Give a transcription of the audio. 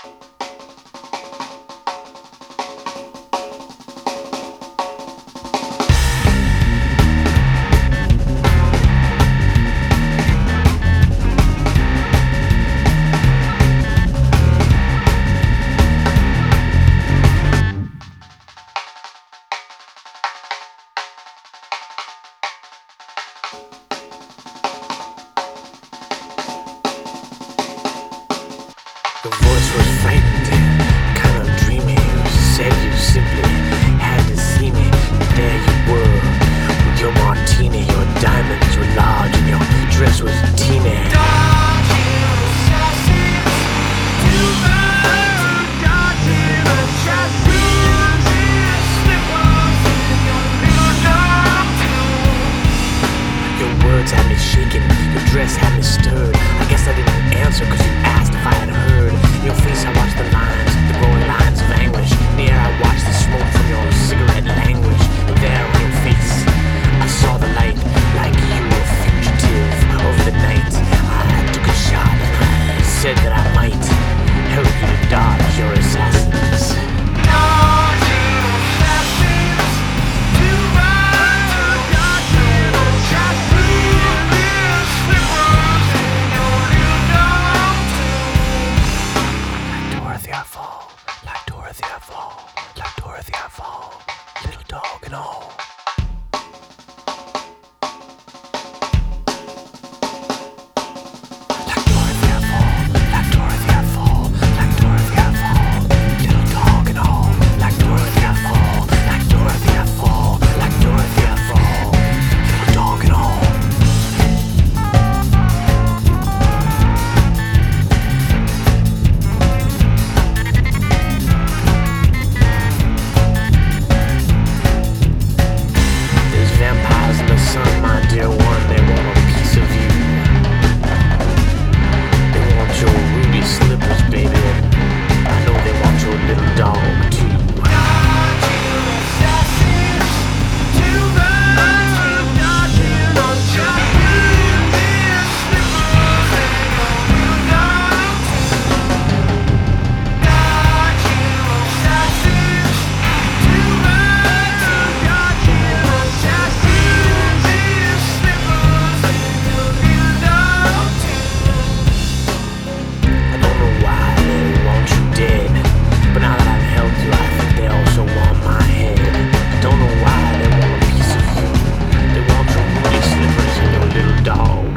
The voice was frightened, kind of dreamy. Said you simply had to see me. There you were, with your martini. Your diamonds were large and your dress was teeny. Your words had me shaking, your dress had me stirred. I guess I didn't answer cause you asked if I had heard. In your face I watched the lines, the growing lines of anguish. In the air I watched the smoke from your cigarette languish. And there on your face I saw the light, like you were a fugitive over the night. I took a shot and I said that I might help you to dodge your assassins. Like Dorothy I fall, little dog and all. Like Dorothy I fall, like Dorothy I fall, like Dorothy I fall, little dog and all. Like Dorothy I fall, like Dorothy I fall, like Dorothy I fall, little dog and all. Dear one, they want a piece of you. They want your ruby slippers, baby. I know they want your little dog too. Dog.